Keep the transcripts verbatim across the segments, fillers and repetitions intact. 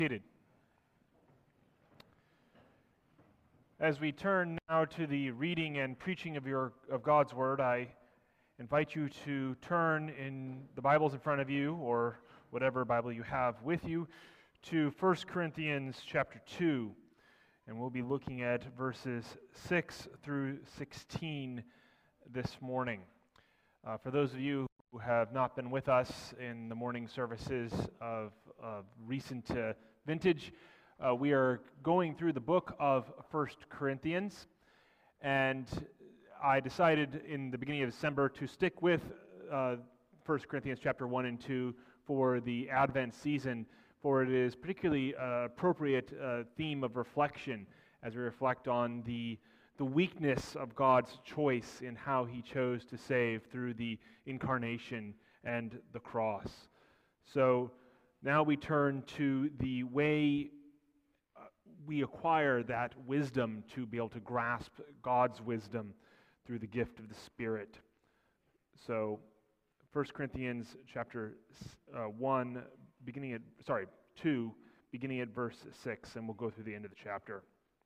Seated. As we turn now to the reading and preaching of your of God's Word, I invite you to turn in the Bibles in front of you, or whatever Bible you have with you, to First Corinthians chapter two, and we'll be looking at verses six through sixteen this morning. Uh, for those of you who have not been with us in the morning services of, of recent uh, vintage, uh, we are going through the book of First Corinthians, and I decided in the beginning of December to stick with uh, First Corinthians chapter one and two for the Advent season, for it is particularly uh, appropriate uh, theme of reflection as we reflect on the the weakness of God's choice in how He chose to save through the incarnation and the cross. So now we turn to the way uh, we acquire that wisdom to be able to grasp God's wisdom through the gift of the Spirit. So First Corinthians chapter uh, one, beginning at, sorry, two, beginning at verse six, and we'll go through the end of the chapter.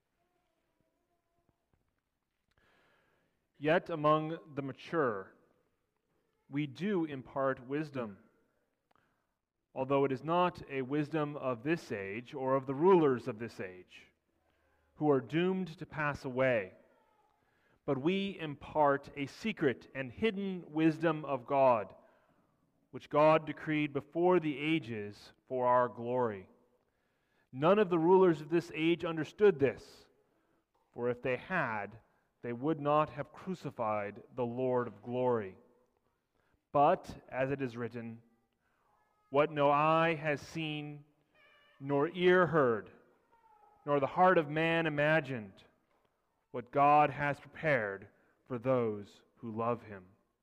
Yet among the mature, we do impart wisdom, although it is not a wisdom of this age or of the rulers of this age, who are doomed to pass away. But we impart a secret and hidden wisdom of God, which God decreed before the ages for our glory. None of the rulers of this age understood this, for if they had, they would not have crucified the Lord of glory. But, as it is written, what no eye has seen, nor ear heard, nor the heart of man imagined, what God has prepared for those who love Him.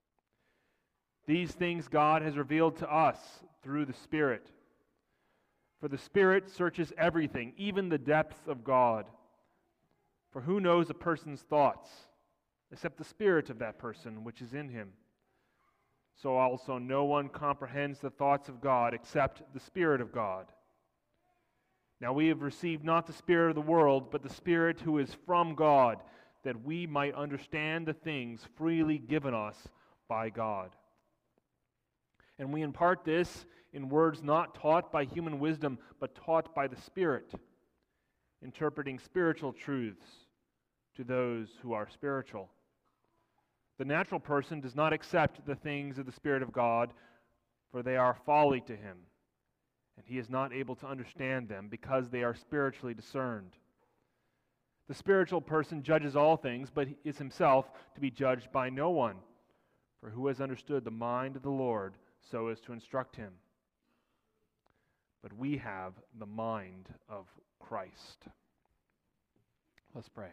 These things God has revealed to us through the Spirit. For the Spirit searches everything, even the depths of God. For who knows a person's thoughts, except the spirit of that person which is in him? So also no one comprehends the thoughts of God except the Spirit of God. Now we have received not the spirit of the world, but the Spirit who is from God, that we might understand the things freely given us by God. And we impart this in words not taught by human wisdom, but taught by the Spirit, interpreting spiritual truths to those who are spiritual. The natural person does not accept the things of the Spirit of God, for they are folly to him, and he is not able to understand them because they are spiritually discerned. The spiritual person judges all things, but is himself to be judged by no one. For who has understood the mind of the Lord so as to instruct him? But we have the mind of Christ. Let's pray.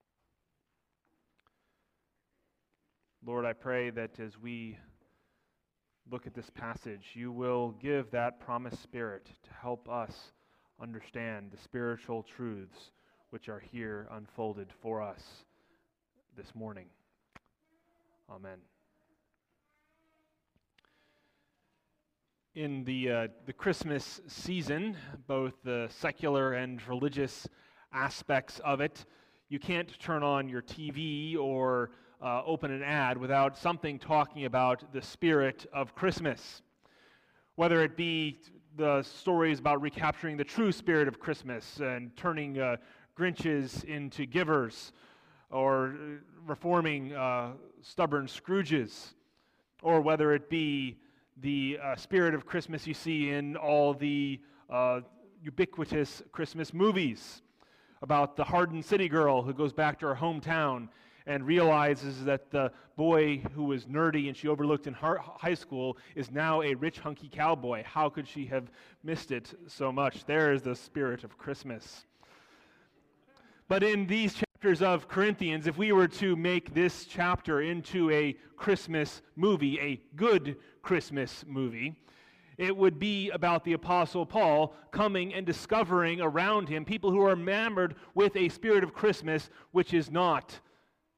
Lord, I pray that as we look at this passage, you will give that promised Spirit to help us understand the spiritual truths which are here unfolded for us this morning. Amen. In the uh, the Christmas season, both the secular and religious aspects of it, you can't turn on your T V or uh, open an ad without something talking about the spirit of Christmas. Whether it be the stories about recapturing the true spirit of Christmas and turning uh, Grinches into givers, or reforming uh, stubborn Scrooges, or whether it be the uh, spirit of Christmas you see in all the uh, ubiquitous Christmas movies about the hardened city girl who goes back to her hometown and realizes that the boy who was nerdy and she overlooked in high school is now a rich, hunky cowboy. How could she have missed it so much? There is the spirit of Christmas. But in these chapters of Corinthians, if we were to make this chapter into a Christmas movie, a good Christmas movie, it would be about the Apostle Paul coming and discovering around him people who are enamored with a spirit of Christmas which is not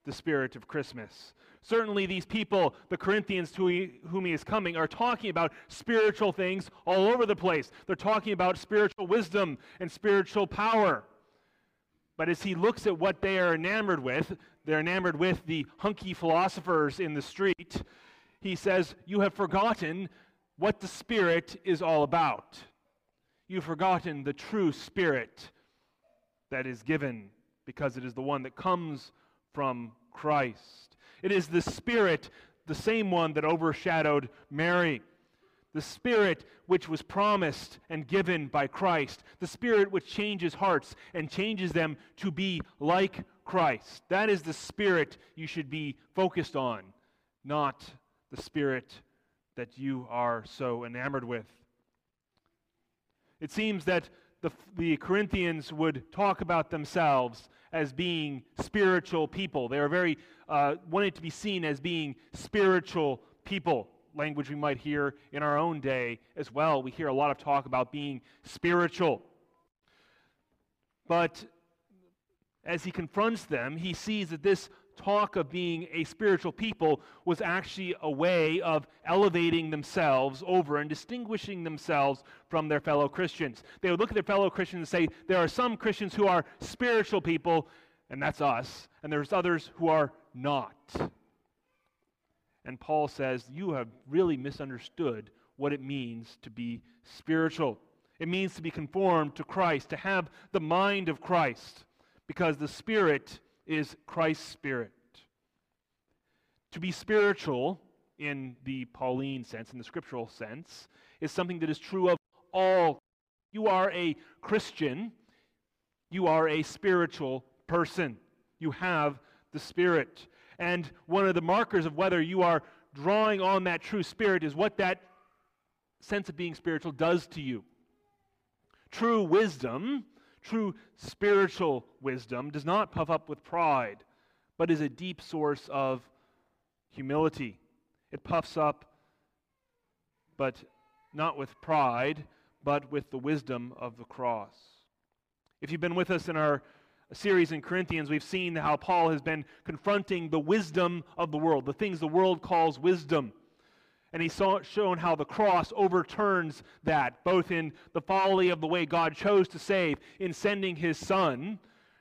the spirit of Christmas. Certainly these people, the Corinthians to he, whom he is coming, are talking about spiritual things all over the place. They're talking about spiritual wisdom and spiritual power. But as he looks at what they are enamored with, they're enamored with the hunky philosophers in the street, he says, you have forgotten what the Spirit is all about. You've forgotten the true Spirit that is given, because it is the one that comes from Christ. It is the Spirit, the same one that overshadowed Mary. The Spirit which was promised and given by Christ. The Spirit which changes hearts and changes them to be like Christ. That is the Spirit you should be focused on, not the Spirit that you are so enamored with. It seems that the, the Corinthians would talk about themselves as being spiritual people. They are very, uh, wanted to be seen as being spiritual people. Language we might hear in our own day as well. We hear a lot of talk about being spiritual. But as he confronts them, he sees that this talk of being a spiritual people was actually a way of elevating themselves over and distinguishing themselves from their fellow Christians. They would look at their fellow Christians and say, there are some Christians who are spiritual people, and that's us, and there's others who are not. And Paul says, you have really misunderstood what it means to be spiritual. It means to be conformed to Christ, to have the mind of Christ, because the Spirit is Christ's Spirit. To be spiritual, in the Pauline sense, in the scriptural sense, is something that is true of all. You are a Christian. You are a spiritual person. You have the Spirit. And one of the markers of whether you are drawing on that true Spirit is what that sense of being spiritual does to you. True wisdom, true spiritual wisdom, does not puff up with pride, but is a deep source of humility. It puffs up, but not with pride, but with the wisdom of the cross. If you've been with us in our series in Corinthians, we've seen how Paul has been confronting the wisdom of the world, the things the world calls wisdom. And he's saw, shown how the cross overturns that, both in the folly of the way God chose to save, in sending his Son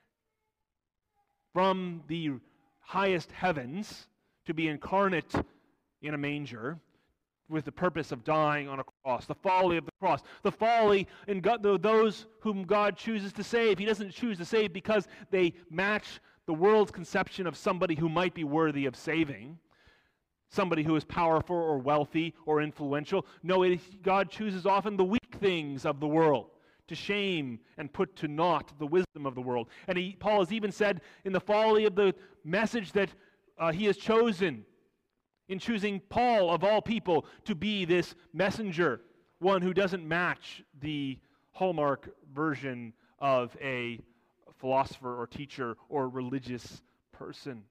from the highest heavens to be incarnate in a manger with the purpose of dying on a cross. The folly of the cross. The folly in God, those whom God chooses to save. He doesn't choose to save because they match the world's conception of somebody who might be worthy of saving. Somebody who is powerful or wealthy or influential. No, it, God chooses often the weak things of the world to shame and put to naught the wisdom of the world. And he, Paul has even said in the folly of the message that uh, he has chosen, in choosing Paul of all people to be this messenger, one who doesn't match the hallmark version of a philosopher or teacher or religious person.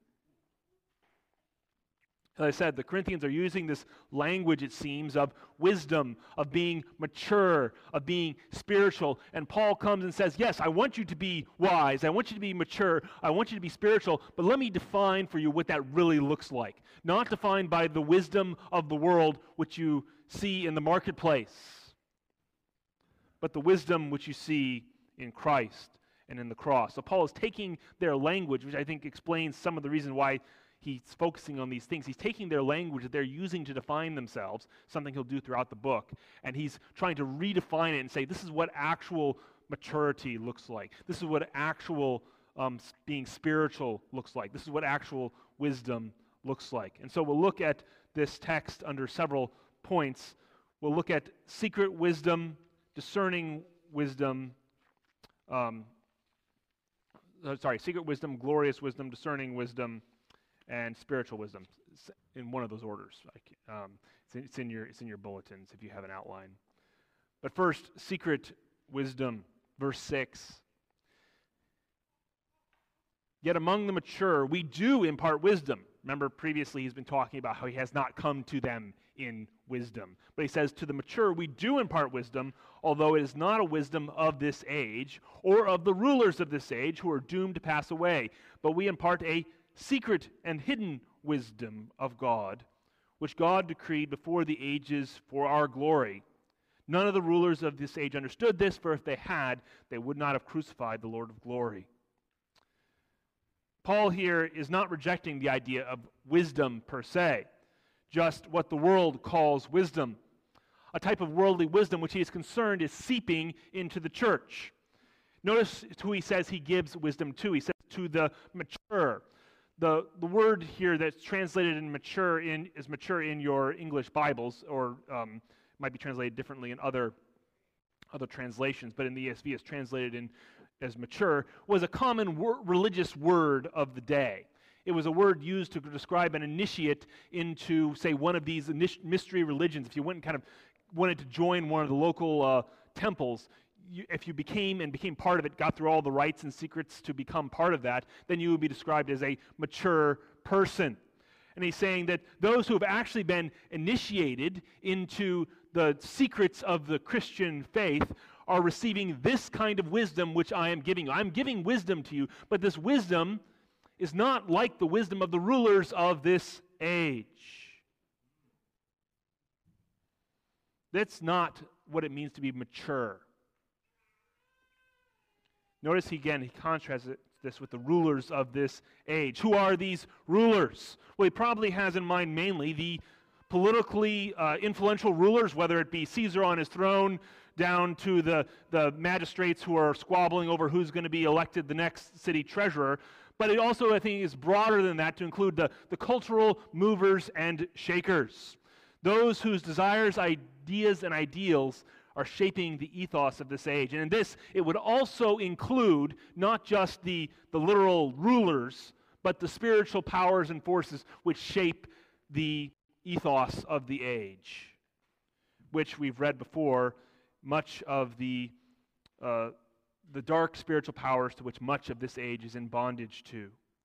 As I said, the Corinthians are using this language, it seems, of wisdom, of being mature, of being spiritual. And Paul comes and says, yes, I want you to be wise. I want you to be mature. I want you to be spiritual. But let me define for you what that really looks like. Not defined by the wisdom of the world which you see in the marketplace, but the wisdom which you see in Christ and in the cross. So Paul is taking their language, which I think explains some of the reason why he's focusing on these things. He's taking their language that they're using to define themselves, something he'll do throughout the book, and he's trying to redefine it and say, this is what actual maturity looks like. This is what actual um, being spiritual looks like. This is what actual wisdom looks like. And so we'll look at this text under several points. We'll look at secret wisdom, discerning wisdom, um, uh, sorry, secret wisdom, glorious wisdom, discerning wisdom, and spiritual wisdom, in one of those orders. Um, it's, in, it's in your it's in your bulletins if you have an outline. But first, secret wisdom, verse six. Yet among the mature, we do impart wisdom. Remember, previously he's been talking about how he has not come to them in wisdom. But he says, to the mature, we do impart wisdom, although it is not a wisdom of this age, or of the rulers of this age, who are doomed to pass away. But we impart a secret and hidden wisdom of God, which God decreed before the ages for our glory. None of the rulers of this age understood this, for if they had, they would not have crucified the Lord of glory. Paul here is not rejecting the idea of wisdom per se, just what the world calls wisdom. A type of worldly wisdom which he is concerned is seeping into the church. Notice who he says he gives wisdom to. He says to the mature. The, the word here that's translated in mature in is mature in your English Bibles, or um, might be translated differently in other, other translations, but in the E S V it's translated in as mature, was a common wor- religious word of the day. It was a word used to describe an initiate into, say, one of these init- mystery religions. If you went and kind of wanted to join one of the local uh, temples, you, if you became and became part of it, got through all the rites and secrets to become part of that, then you would be described as a mature person. And he's saying that those who have actually been initiated into the secrets of the Christian faith are receiving this kind of wisdom which I am giving you. I'm giving wisdom to you, but this wisdom is not like the wisdom of the rulers of this age. That's not what it means to be mature. Notice he, again, he contrasts this with the rulers of this age. Who are these rulers? Well, he probably has in mind mainly the politically uh, influential rulers, whether it be Caesar on his throne, down to the, the magistrates who are squabbling over who's going to be elected the next city treasurer. But it also, I think, is broader than that to include the, the cultural movers and shakers. Those whose desires, ideas, and ideals are shaping the ethos of this age. And in this, it would also include not just the, the literal rulers, but the spiritual powers and forces which shape the ethos of the age, which we've read before, much of the uh, the dark spiritual powers to which much of this age is in bondage to.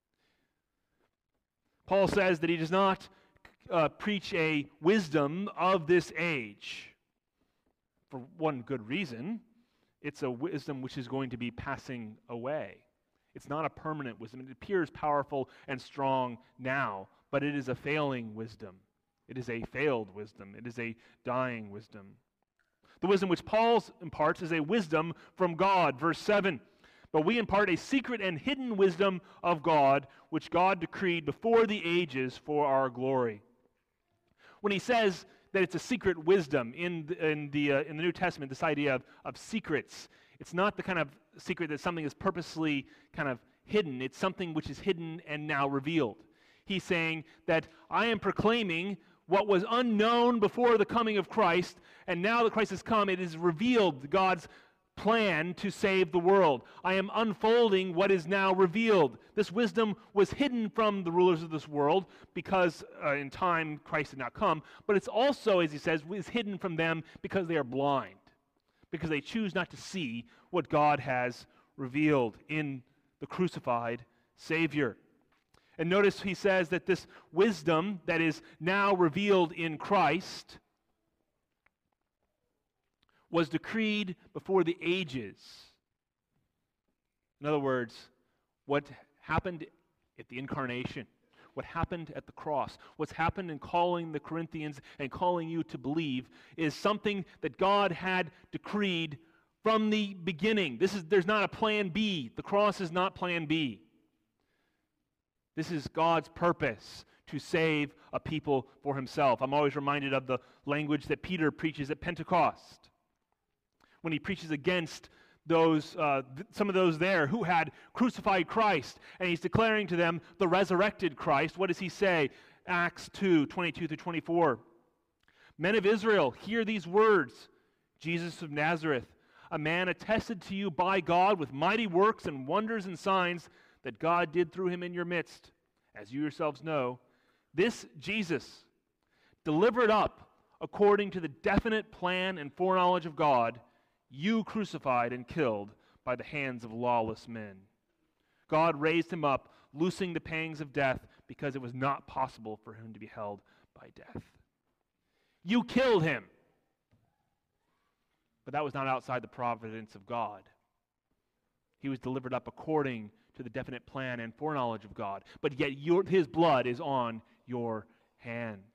Paul says that he does not uh, preach a wisdom of this age for one good reason. It's a wisdom which is going to be passing away. It's not a permanent wisdom. It appears powerful and strong now, but it is a failing wisdom. It is a failed wisdom. It is a dying wisdom. The wisdom which Paul imparts is a wisdom from God. Verse seven, but we impart a secret and hidden wisdom of God, which God decreed before the ages for our glory. When he says that it's a secret wisdom in the, in the, uh, in the New Testament, this idea of, of secrets, it's not the kind of secret that something is purposely kind of hidden. It's something which is hidden and now revealed. He's saying that I am proclaiming what was unknown before the coming of Christ, and now that Christ has come, it is revealed God's plan to save the world. I am unfolding what is now revealed. This wisdom was hidden from the rulers of this world because uh, in time Christ had not come, but it's also, as he says, is hidden from them because they are blind, because they choose not to see what God has revealed in the crucified Savior. And notice he says that this wisdom that is now revealed in Christ was decreed before the ages. In other words, what happened at the incarnation, what happened at the cross, what's happened in calling the Corinthians and calling you to believe is something that God had decreed from the beginning. This is, there's not a plan B. The cross is not plan B. This is God's purpose to save a people for himself. I'm always reminded of the language that Peter preaches at Pentecost, when he preaches against those, uh, th- some of those there who had crucified Christ, and he's declaring to them the resurrected Christ. What does he say? Acts two, twenty-two through twenty-four. Men of Israel, hear these words. Jesus of Nazareth, a man attested to you by God with mighty works and wonders and signs that God did through him in your midst, as you yourselves know. This Jesus, delivered up according to the definite plan and foreknowledge of God, you crucified and killed by the hands of lawless men. God raised him up, loosing the pangs of death, because it was not possible for him to be held by death. You killed him. But that was not outside the providence of God. He was delivered up according to the definite plan and foreknowledge of God. But yet your, his blood is on your hands.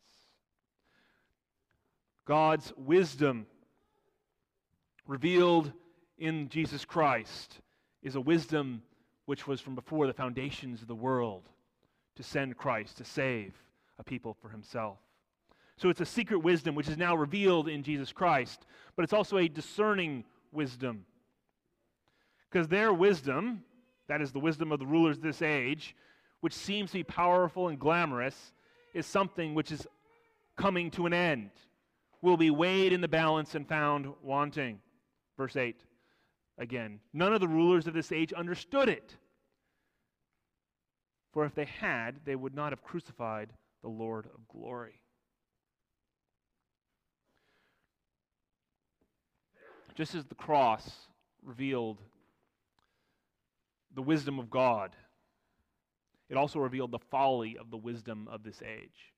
God's wisdom revealed in Jesus Christ is a wisdom which was from before the foundations of the world to send Christ to save a people for himself. So it's a secret wisdom which is now revealed in Jesus Christ, but it's also a discerning wisdom. Because their wisdom, that is the wisdom of the rulers of this age, which seems to be powerful and glamorous, is something which is coming to an end, will be weighed in the balance and found wanting. Verse eight, again, none of the rulers of this age understood it. For if they had, they would not have crucified the Lord of glory. Just as the cross revealed the wisdom of God, it also revealed the folly of the wisdom of this age.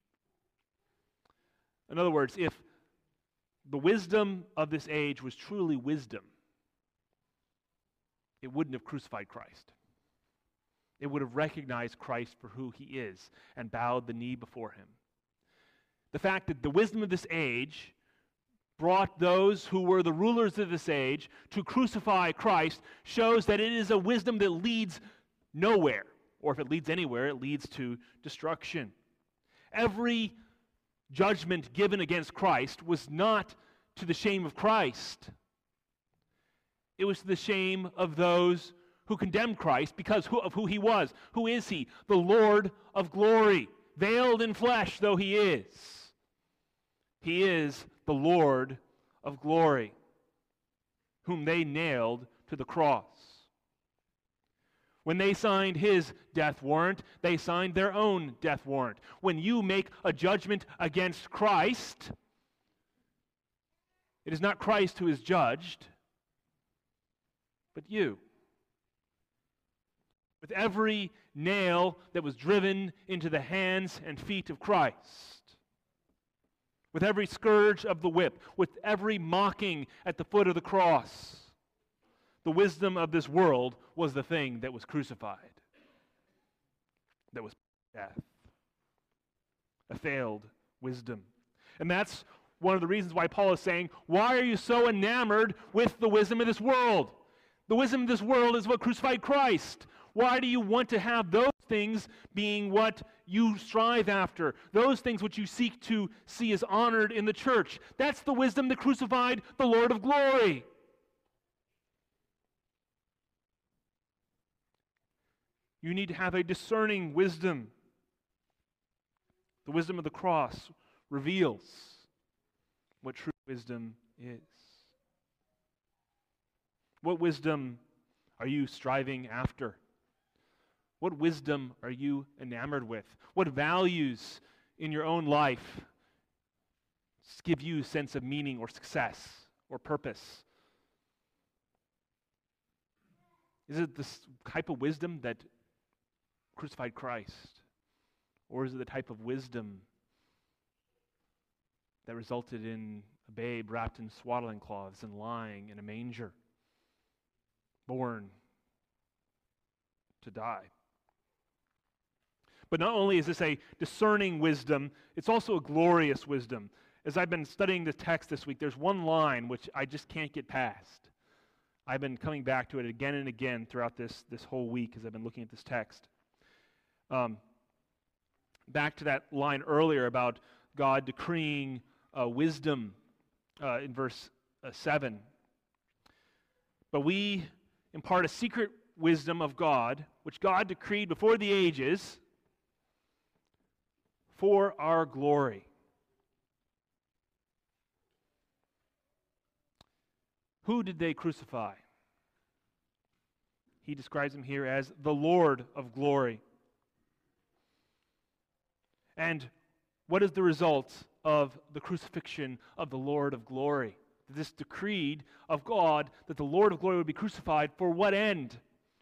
In other words, if the wisdom of this age was truly wisdom, it wouldn't have crucified Christ. It would have recognized Christ for who he is and bowed the knee before him. The fact that the wisdom of this age brought those who were the rulers of this age to crucify Christ shows that it is a wisdom that leads nowhere, or if it leads anywhere, it leads to destruction. Every judgment given against Christ was not to the shame of Christ. It was to the shame of those who condemned Christ because of who he was. Who is he? The Lord of glory, veiled in flesh though he is. He is the Lord of glory, whom they nailed to the cross. When they signed his death warrant, they signed their own death warrant. When you make a judgment against Christ, it is not Christ who is judged, but you. With every nail that was driven into the hands and feet of Christ, with every scourge of the whip, with every mocking at the foot of the cross, the wisdom of this world was the thing that was crucified, that was death, a failed wisdom. And that's one of the reasons why Paul is saying, why are you so enamored with the wisdom of this world? The wisdom of this world is what crucified Christ. Why do you want to have those things being what you strive after? Those things which you seek to see as honored in the church. That's the wisdom that crucified the Lord of glory. You need to have a discerning wisdom. The wisdom of the cross reveals what true wisdom is. What wisdom are you striving after? What wisdom are you enamored with? What values in your own life give you a sense of meaning or success or purpose? Is it this type of wisdom that crucified Christ? Or is it the type of wisdom that resulted in a babe wrapped in swaddling cloths and lying in a manger, born to die? But not only is this a discerning wisdom, it's also a glorious wisdom. As I've been studying the text this week, there's one line which I just can't get past. I've been coming back to it again and again throughout this, this whole week as I've been looking at this text. Um, back to that line earlier about God decreeing uh, wisdom uh, in verse uh, seven. But we impart a secret wisdom of God, which God decreed before the ages for our glory. Who did they crucify? He describes him here as the Lord of glory. And what is the result of the crucifixion of the Lord of glory? This decreed of God that the Lord of glory would be crucified for what end?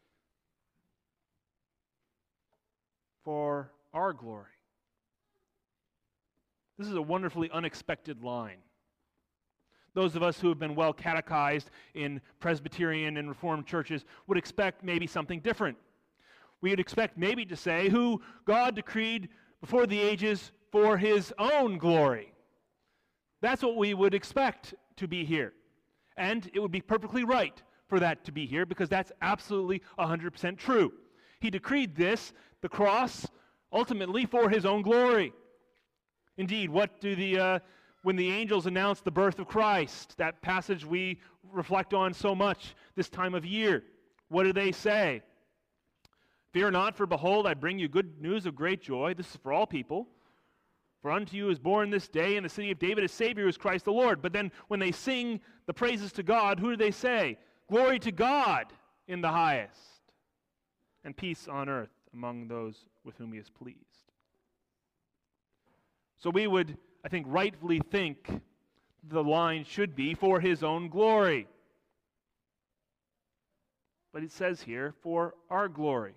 For our glory. This is a wonderfully unexpected line. Those of us who have been well catechized in Presbyterian and Reformed churches would expect maybe something different. We would expect maybe to say who God decreed before the ages for his own glory. That's what we would expect to be here. And it would be perfectly right for that to be here, because that's absolutely one hundred percent true. He decreed this, the cross, ultimately for his own glory. Indeed, what do the uh, when the angels announced the birth of Christ, that passage we reflect on so much this time of year, what do they say? Fear not, for behold, I bring you good news of great joy. This is for all people. For unto you is born this day in the city of David a Savior, who is Christ the Lord. But then when they sing the praises to God, who do they say? Glory to God in the highest, and peace on earth among those with whom he is pleased. So we would, I think, rightfully think the line should be for his own glory. But it says here, for our glory.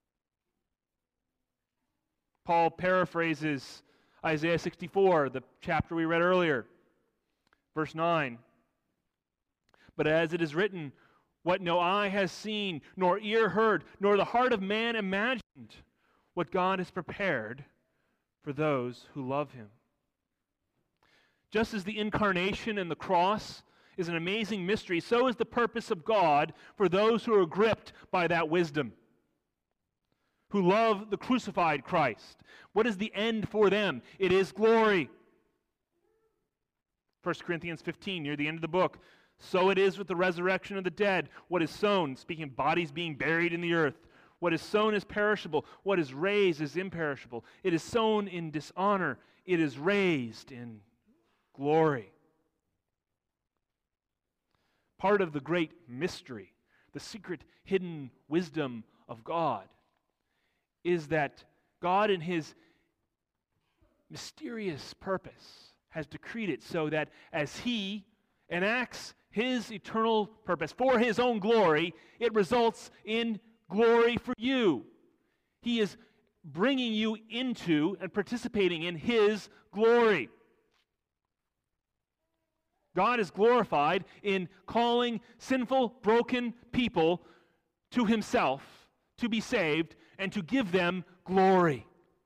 Paul paraphrases Isaiah sixty-four, the chapter we read earlier, verse nine. But as it is written, what no eye has seen, nor ear heard, nor the heart of man imagined, what God has prepared for those who love him. Just as the incarnation and the cross is an amazing mystery, so is the purpose of God for those who are gripped by that wisdom, who love the crucified Christ. What is the end for them? It is glory. First Corinthians fifteen, near the end of the book. So it is with the resurrection of the dead. What is sown, speaking of bodies being buried in the earth, what is sown is perishable. What is raised is imperishable. It is sown in dishonor. It is raised in glory. Part of the great mystery, the secret hidden wisdom of God, is that God in his mysterious purpose has decreed it so that as he enacts his eternal purpose for his own glory, it results in glory for you. He is bringing you into and participating in his glory. God is glorified in calling sinful, broken people to himself to be saved and to give them glory.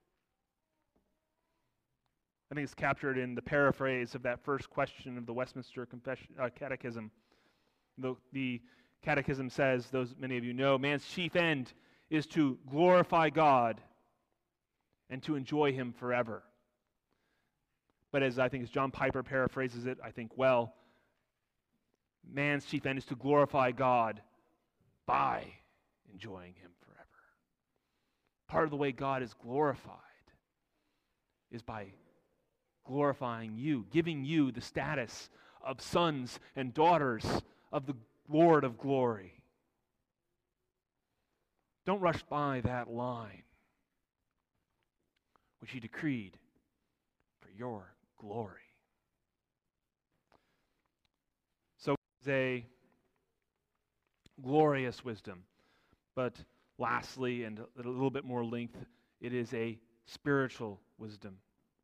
I think it's captured in the paraphrase of that first question of the Westminster Confession, uh, Catechism. The, the Catechism says, those many of you know, man's chief end is to glorify God and to enjoy him forever. But as I think as John Piper paraphrases it, I think, well, man's chief end is to glorify God by enjoying him forever. Part of the way God is glorified is by glorifying you, giving you the status of sons and daughters of the Lord of glory. Don't rush by that line, which he decreed for your glory. So it's a glorious wisdom, but lastly, and a little bit more length, it is a spiritual wisdom.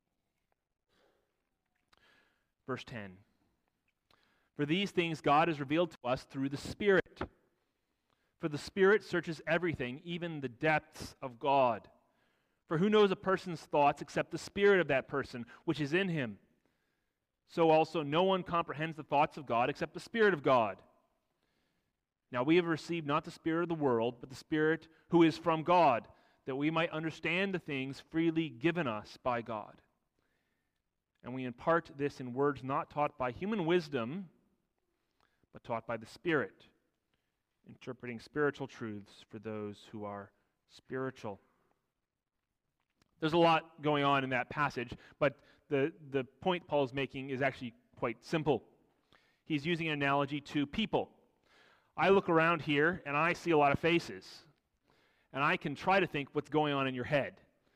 Verse ten. For these things God has revealed to us through the Spirit. For the Spirit searches everything, even the depths of God. For who knows a person's thoughts except the spirit of that person which is in him? So also no one comprehends the thoughts of God except the Spirit of God. Now we have received not the spirit of the world, but the Spirit who is from God, that we might understand the things freely given us by God. And we impart this in words not taught by human wisdom, but taught by the Spirit, interpreting spiritual truths for those who are spiritual. There's a lot going on in that passage, but the, the point Paul is making is actually quite simple. He's using an analogy to people. I look around here and I see a lot of faces, and I can try to think what's going on in your head.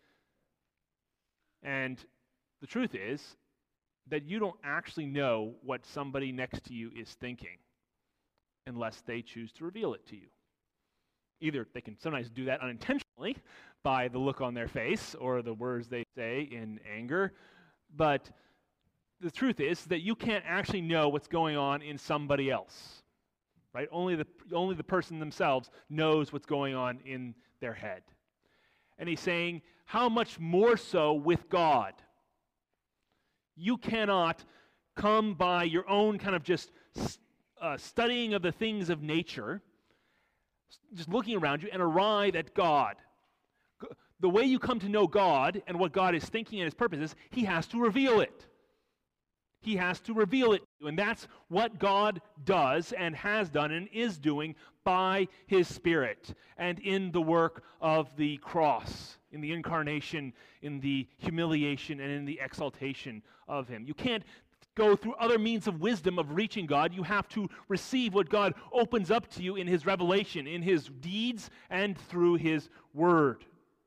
And the truth is that you don't actually know what somebody next to you is thinking unless they choose to reveal it to you. Either they can sometimes do that unintentionally by the look on their face or the words they say in anger, but the truth is that you can't actually know what's going on in somebody else, right? Only the, only the person themselves knows what's going on in their head. And he's saying, how much more so with God? You cannot come by your own kind of just uh, studying of the things of nature, just looking around you, and arrive at God. The way you come to know God and what God is thinking and his purposes, he has to reveal it. He has to reveal it to you. And that's what God does and has done and is doing by his Spirit and in the work of the cross, in the incarnation, in the humiliation, and in the exaltation of him. You can't go through other means of wisdom of reaching God. You have to receive what God opens up to you in his revelation, in his deeds, and through his word.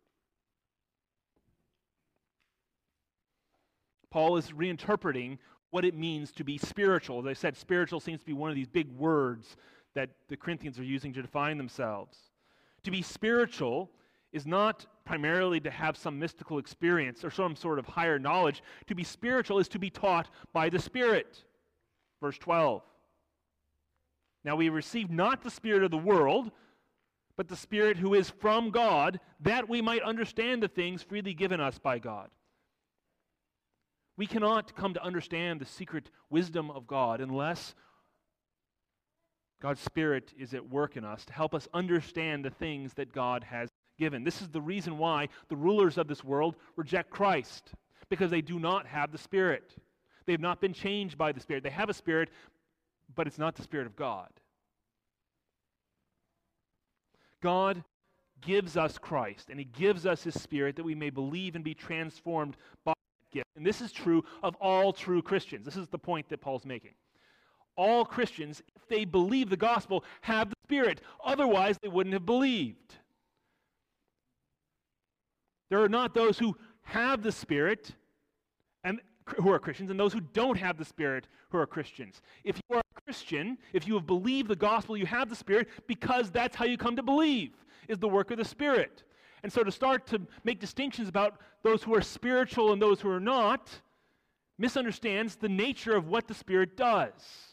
Paul is reinterpreting what it means to be spiritual. As I said, spiritual seems to be one of these big words that the Corinthians are using to define themselves. To be spiritual is not primarily to have some mystical experience or some sort of higher knowledge. To be spiritual is to be taught by the Spirit. Verse twelve. Now we receive not the spirit of the world, but the Spirit who is from God, that we might understand the things freely given us by God. We cannot come to understand the secret wisdom of God unless God's Spirit is at work in us to help us understand the things that God has given. This is the reason why the rulers of this world reject Christ, because they do not have the Spirit. They have not been changed by the Spirit. They have a Spirit, but it's not the Spirit of God. God gives us Christ, and he gives us his Spirit that we may believe and be transformed by gift. And this is true of all true Christians. This is the point that Paul's making. All Christians, if they believe the gospel, have the Spirit. Otherwise, they wouldn't have believed. There are not those who have the Spirit and who are Christians, and those who don't have the Spirit who are Christians. If you are a Christian, if you have believed the gospel, you have the Spirit, because that's how you come to believe, is the work of the Spirit. And so to start to make distinctions about those who are spiritual and those who are not misunderstands the nature of what the Spirit does.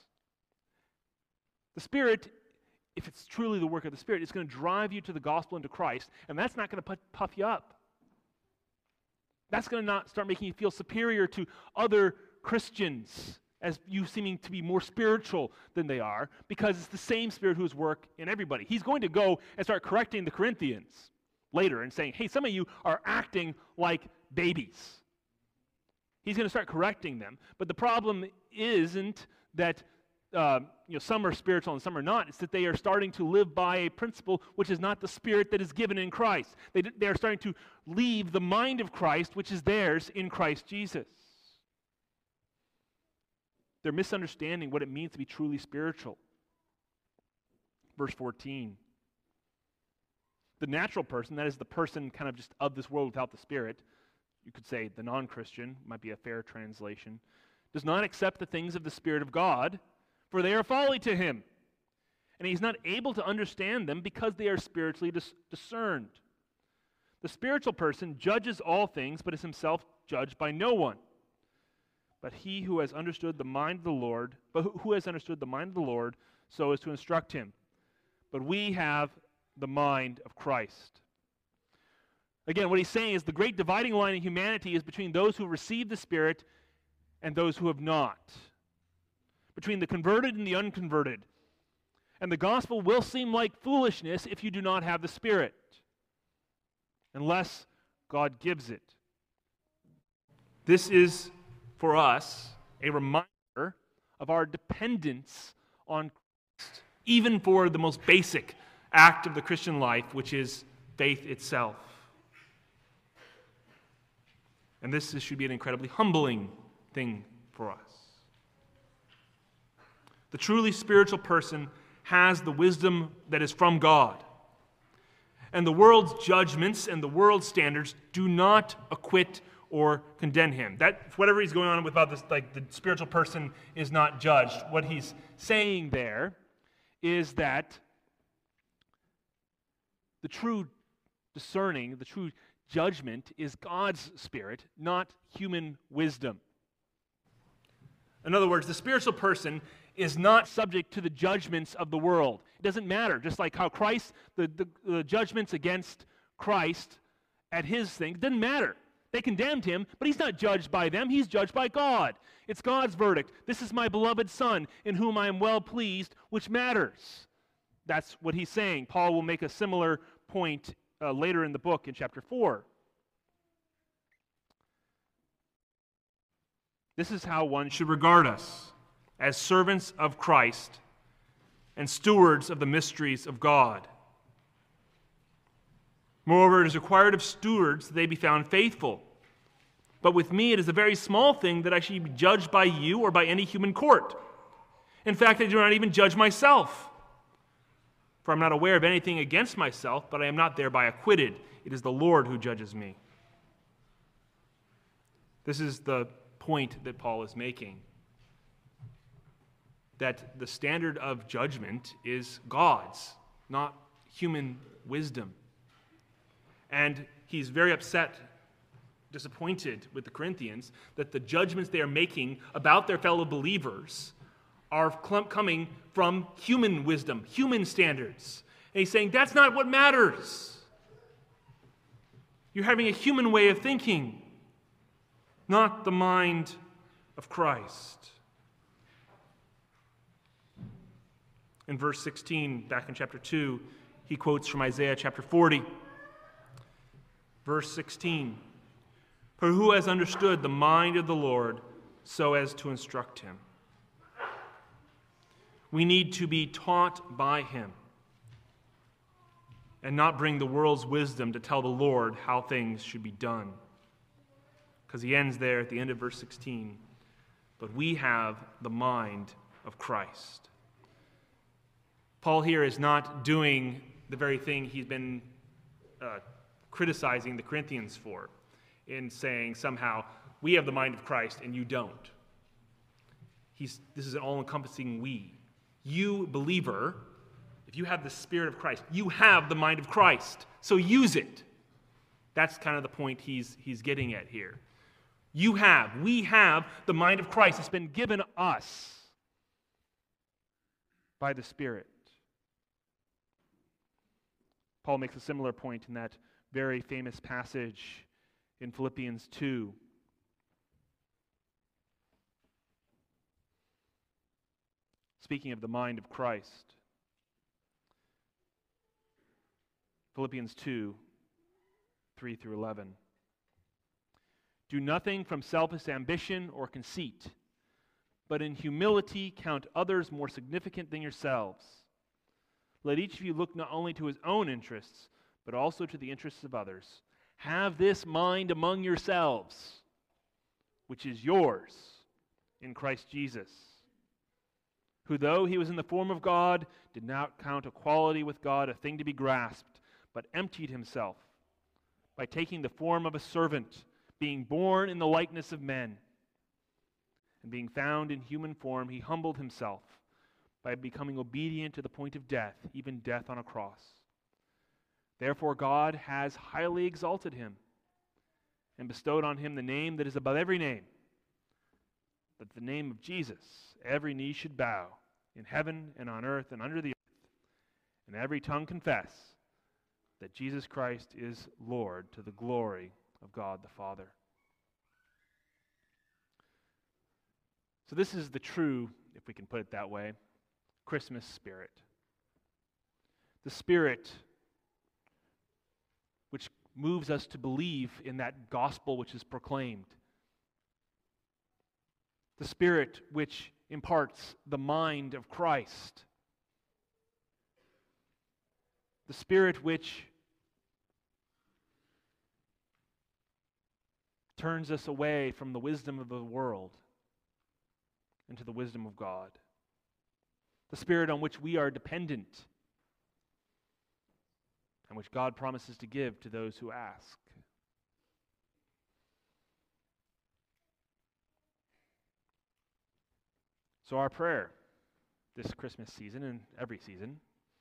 The Spirit, if it's truly the work of the Spirit, is going to drive you to the gospel and to Christ, and that's not going to puff you up. That's going to not start making you feel superior to other Christians as you seeming to be more spiritual than they are, because it's the same Spirit who's work in everybody. He's going to go and start correcting the Corinthians later and saying, hey, some of you are acting like babies. He's going to start correcting them. But the problem isn't that uh, you know, some are spiritual and some are not. It's that they are starting to live by a principle which is not the Spirit that is given in Christ. They, they are starting to leave the mind of Christ, which is theirs in Christ Jesus. They're misunderstanding what it means to be truly spiritual. Verse fourteen. The natural person, that is the person kind of just of this world without the Spirit, you could say the non-Christian, might be a fair translation, does not accept the things of the Spirit of God, for they are folly to him. And he's not able to understand them because they are spiritually dis- discerned. The spiritual person judges all things, but is himself judged by no one. But he who has understood the mind of the Lord, but who has understood the mind of the Lord, so as to instruct him. But we have the mind of Christ. Again, what he's saying is the great dividing line in humanity is between those who receive the Spirit and those who have not. Between the converted and the unconverted. And the gospel will seem like foolishness if you do not have the Spirit, unless God gives it. This is, for us, a reminder of our dependence on Christ, even for the most basic act of the Christian life, which is faith itself. And this should be an incredibly humbling thing for us. The truly spiritual person has the wisdom that is from God. And the world's judgments and the world's standards do not acquit or condemn him. That whatever he's going on with about this, like the spiritual person is not judged. What he's saying there is that the true discerning, the true judgment is God's Spirit, not human wisdom. In other words, the spiritual person is not subject to the judgments of the world. It doesn't matter, just like how Christ, the, the, the judgments against Christ at his thing, it doesn't matter. They condemned him, but he's not judged by them. He's judged by God. It's God's verdict. This is my beloved Son, in whom I am well pleased, which matters. That's what he's saying. Paul will make a similar point uh, later in the book in chapter four. This is how one should regard us, as servants of Christ and stewards of the mysteries of God. Moreover, it is required of stewards that they be found faithful. But with me, it is a very small thing that I should be judged by you or by any human court. In fact, I do not even judge myself. For I am not aware of anything against myself, but I am not thereby acquitted. It is the Lord who judges me. This is the point that Paul is making. That the standard of judgment is God's, not human wisdom. And he's very upset, disappointed with the Corinthians that the judgments they are making about their fellow believers are coming from human wisdom, human standards. And he's saying, that's not what matters. You're having a human way of thinking, not the mind of Christ. In verse sixteen, back in chapter two, he quotes from Isaiah chapter forty. Verse sixteen, for who has understood the mind of the Lord so as to instruct him? We need to be taught by him and not bring the world's wisdom to tell the Lord how things should be done. Because he ends there at the end of verse sixteen, but we have the mind of Christ. Paul here is not doing the very thing he's been uh, criticizing the Corinthians for, in saying somehow, we have the mind of Christ and you don't. He's, this is an all-encompassing we. You, believer, if you have the Spirit of Christ, you have the mind of Christ, so use it. That's kind of the point he's, he's getting at here. You have, we have the mind of Christ. It's been given us by the Spirit. Paul makes a similar point in that very famous passage in Philippians two. Speaking of the mind of Christ. Philippians two, three through eleven. Do nothing from selfish ambition or conceit, but in humility count others more significant than yourselves. Let each of you look not only to his own interests, but also to the interests of others. Have this mind among yourselves, which is yours in Christ Jesus, who, though he was in the form of God, did not count equality with God a thing to be grasped, but emptied himself by taking the form of a servant, being born in the likeness of men. And being found in human form, he humbled himself by becoming obedient to the point of death, even death on a cross. Therefore God has highly exalted him and bestowed on him the name that is above every name, that the name of Jesus every knee should bow, in heaven and on earth and under the earth, and every tongue confess that Jesus Christ is Lord, to the glory of God the Father. So this is the true, if we can put it that way, Christmas spirit. The spirit which moves us to believe in that gospel which is proclaimed. The spirit which imparts the mind of Christ. The spirit which turns us away from the wisdom of the world into the wisdom of God. The Spirit on which we are dependent and which God promises to give to those who ask. So our prayer this Christmas season and every season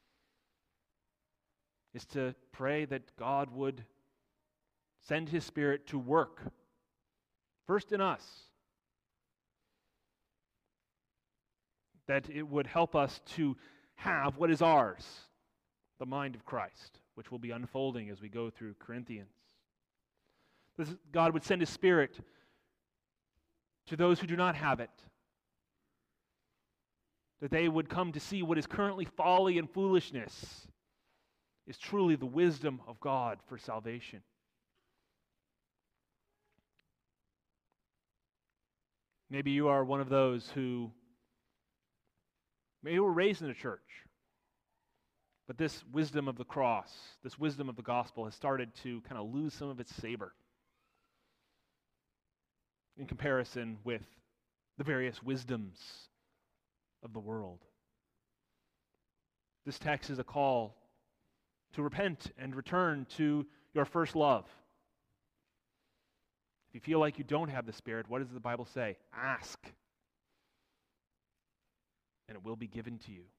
is to pray that God would send His Spirit to work, first in us, that it would help us to have what is ours, the mind of Christ, which will be unfolding as we go through Corinthians. This, God would send His Spirit to those who do not have it, that they would come to see what is currently folly and foolishness is truly the wisdom of God for salvation. Maybe you are one of those who maybe were raised in a church, but this wisdom of the cross, this wisdom of the gospel has started to kind of lose some of its savor in comparison with the various wisdoms of the world. This text is a call to repent and return to your first love. If you feel like you don't have the Spirit, what does the Bible say? Ask, and it will be given to you.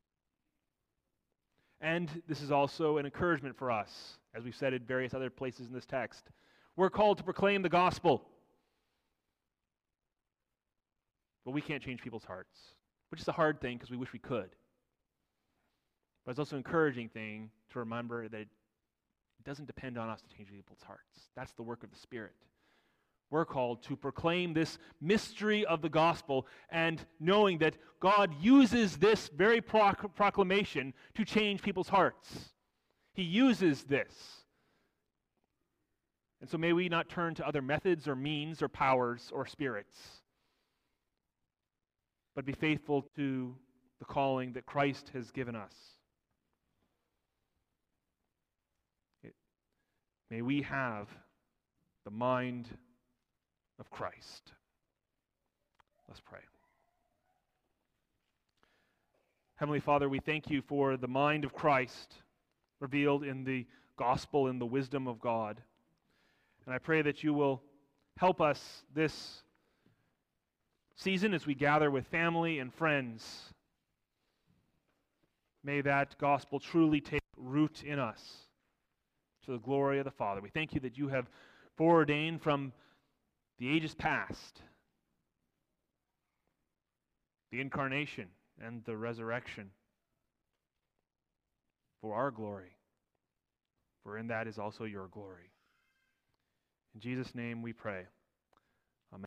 And this is also an encouragement for us, as we've said in various other places in this text. We're called to proclaim the gospel. But we can't change people's hearts, which is a hard thing because we wish we could. But it's also an encouraging thing to remember that it doesn't depend on us to change people's hearts. That's the work of the Spirit. We're called to proclaim this mystery of the gospel and knowing that God uses this very proc- proclamation to change people's hearts. He uses this. And so may we not turn to other methods or means or powers or spirits, but be faithful to the calling that Christ has given us. It, may we have the mind of Christ. Let's pray. Heavenly Father, we thank you for the mind of Christ revealed in the gospel and the wisdom of God. And I pray that you will help us this season as we gather with family and friends. May that gospel truly take root in us to the glory of the Father. We thank you that you have foreordained from the ages past the incarnation and the resurrection for our glory, for in that is also your glory. In Jesus' name we pray.